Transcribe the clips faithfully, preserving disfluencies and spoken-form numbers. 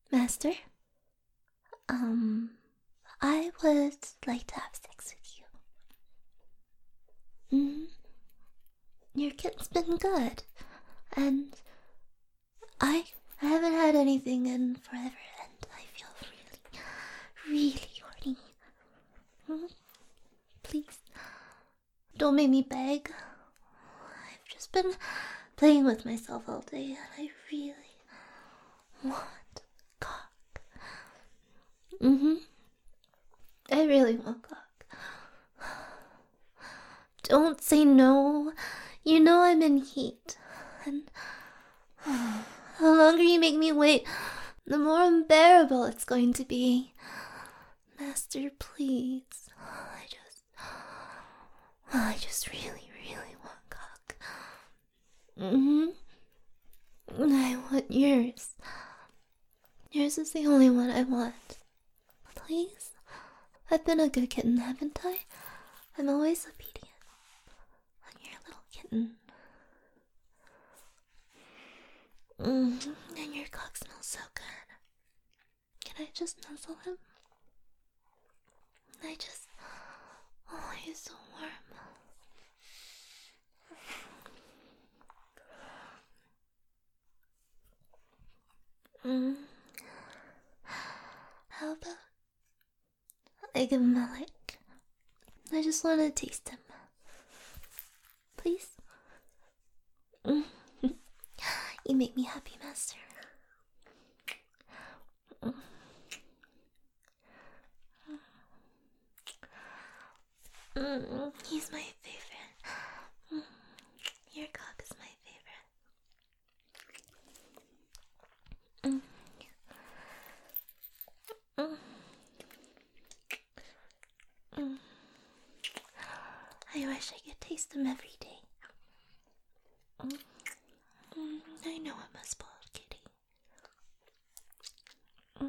Master, um, I would like to have sex with you. Mm, your kitten's been good, and I haven't had anything in forever, and I feel really, really horny. Mm, please, don't make me beg. I've just been playing with myself all day, and I really want cock. Mm-hmm. I really want cock. Don't say no. You know I'm in heat. And the longer you make me wait, the more unbearable it's going to be. Master, please. I just... I just really, really want cock. Mm-hmm. I want yours. Yours is the only one I want. Please? I've been a good kitten, haven't I? I'm always obedient. I'm your little kitten. Mm, and your cock smells so good. Can I just nuzzle him? I just... Oh, he's so warm. Mm. How about I give him a lick? I just want to taste him. Please? Mm. You make me happy, Master. Mm. Mm. He's my favorite. Mm. Your cock is my favorite. Mm. Mm. Mm. I wish I could taste them every day. Mm. Mm. I know I'm a spoiled kitty. Mm.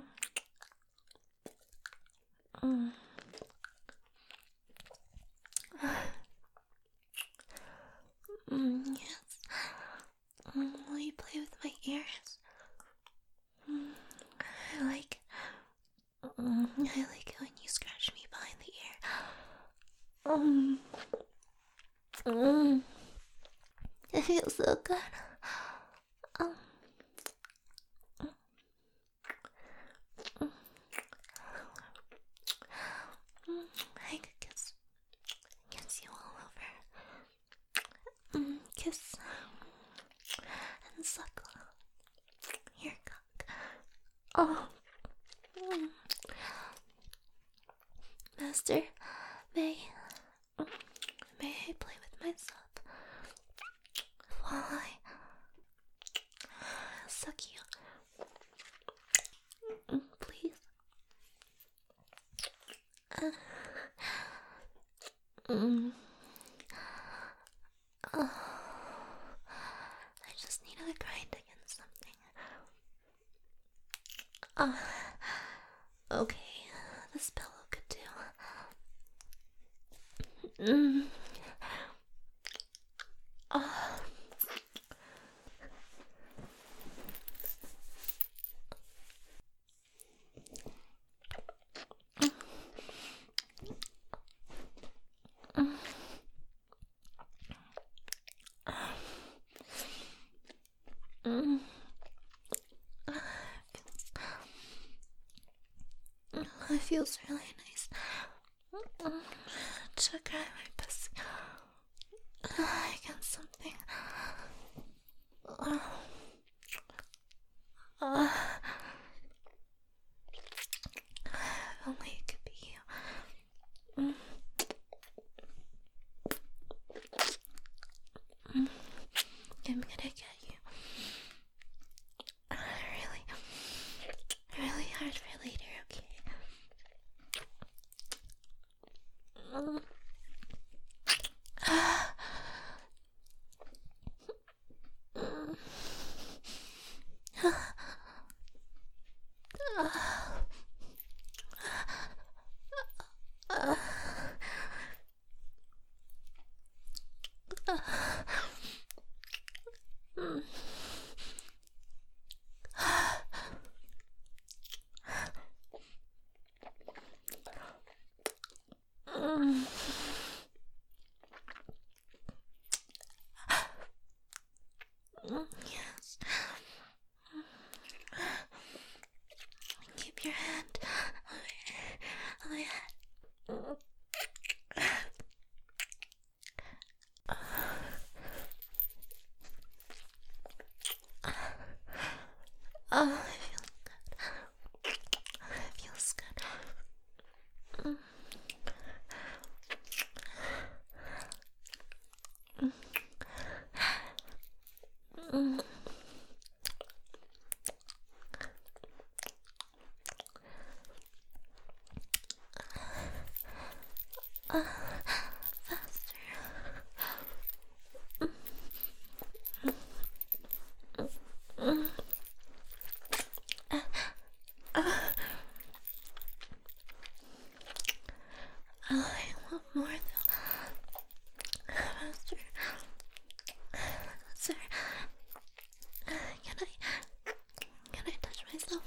Mm. Mm, yes. Mm, will you play with my ears? Mm, I like. Mm, I like it when you scratch me behind the ear. Um. Mm, it feels so good. Um. Mm, mm, I could kiss, kiss you all over. Mm, kiss and suckle your cock. Oh. Mm. Master, may may I play with myself while I suck you? Mm, please. Uh, mm. Oh, I just need to grind against something. Uh, okay, this pillow could do. Mm. Oh. Mm. Mm. It feels really nice to grind my pussy against something. Oh. Uh, if only it could be you. Mm. Mm. I'm gonna get you. Uh, really, really hard for later, okay? Mm. Mm. Uh. Uh. Mm.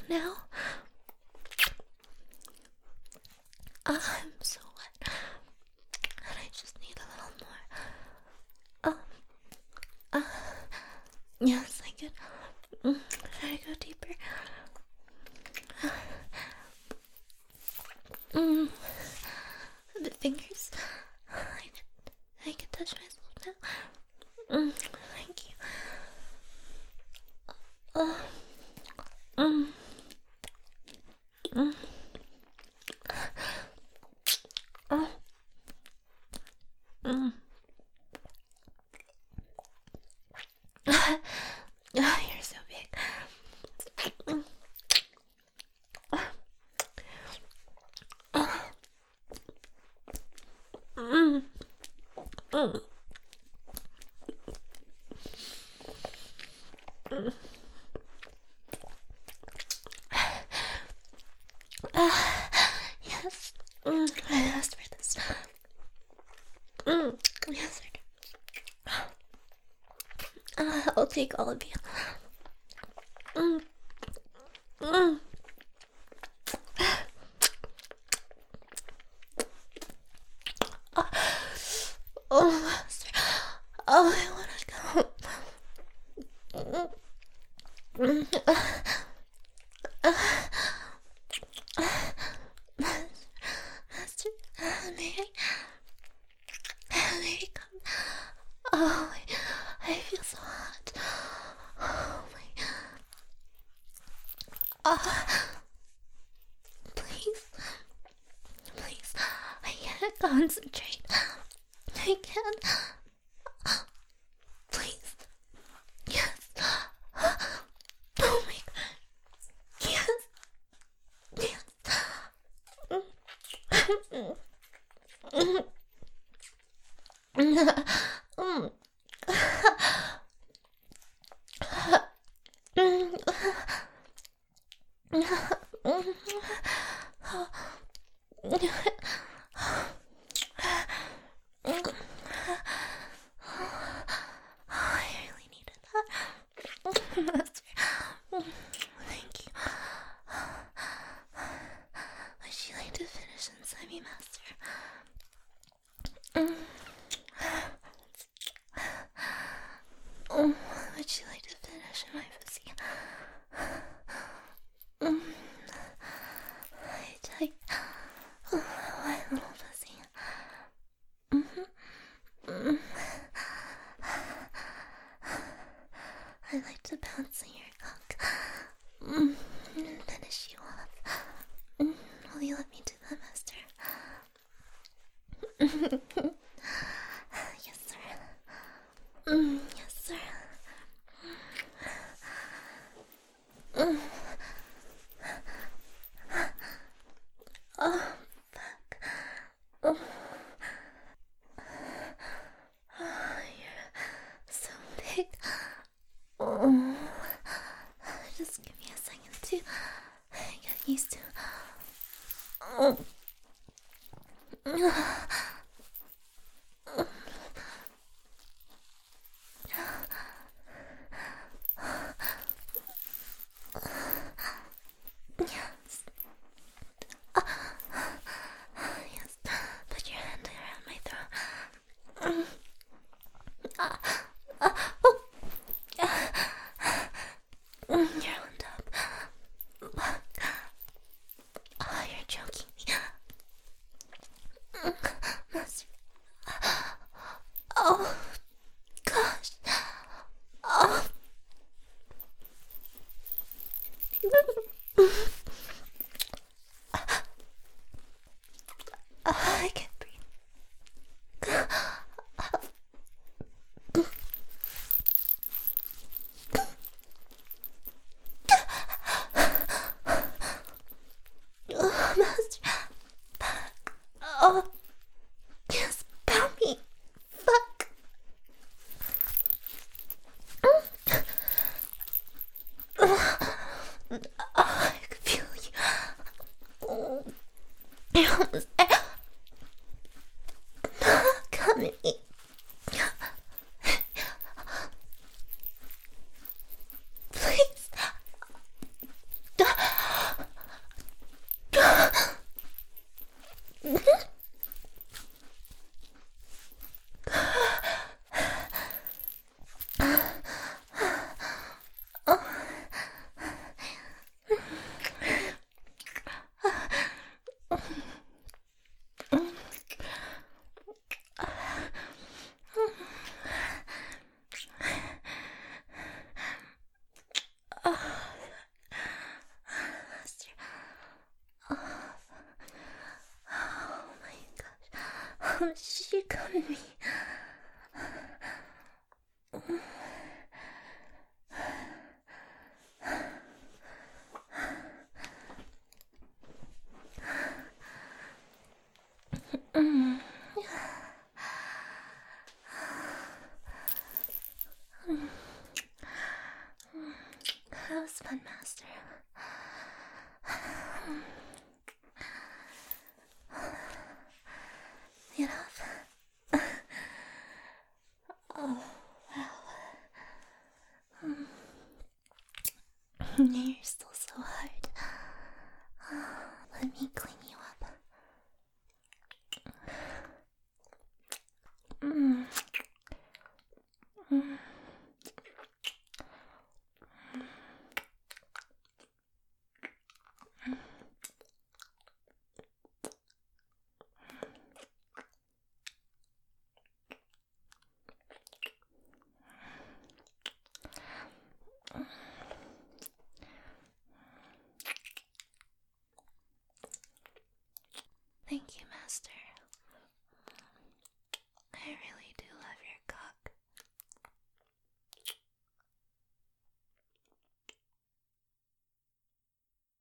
now? Uh, I'm so wet. And I just need a little more. Oh. Uh, yes, I could. Mm, should I go deeper? Mm. The fingers. I could, I could touch myself now. Mm, thank you. Uh, mm. Mm. Oh. Mm. Oh, you're so big. Mm. Mm. Mm. Mm. Uh, yes. Mm. I asked for this. Mm. Yes, I do. Uh, I'll take all of you. Mm. Mm. Uh, oh, master. Oh, I want to go. Mm. Uh, uh, uh, master, uh, may I? May I come? Oh, I, I feel so hot. Oh my. Uh, please. Please. I can't concentrate. I can't. Please. Yes. Oh my god. Yes. Yes. Mm. Mm. Mm. Mm. I really needed that. Master. Thank you. Would you like to finish inside me, Master? Mm. Mm. Would you like to finish in my pussy? Mm. I take my little pussy. Mm-hmm. Mm. I like to bounce on your cock mm. and finish you off. Mm. Will you let me do that, Master? Yes, sir. Mm. Yes, sir. Mm. Oh, fuck. Oh. Oh, you're so big. Oh. Just give me a second to get used to. Oh. Yes. Uh, yes. Put your hand around my throat. Mm. Uh, uh, oh. Mm, you're on top. Oh, you're choking me. Mm, Master. Oh, gosh. Oh. I can't breathe. Oh, Master. Oh, yes, pound me. Fuck. Oh, I could feel you. Oh, you're almost there. Come at me. Please. Come, she come to me. That was fun, Master. Get up. Oh, wow. You're still so hard. Let me clean you up. Mm. Mm.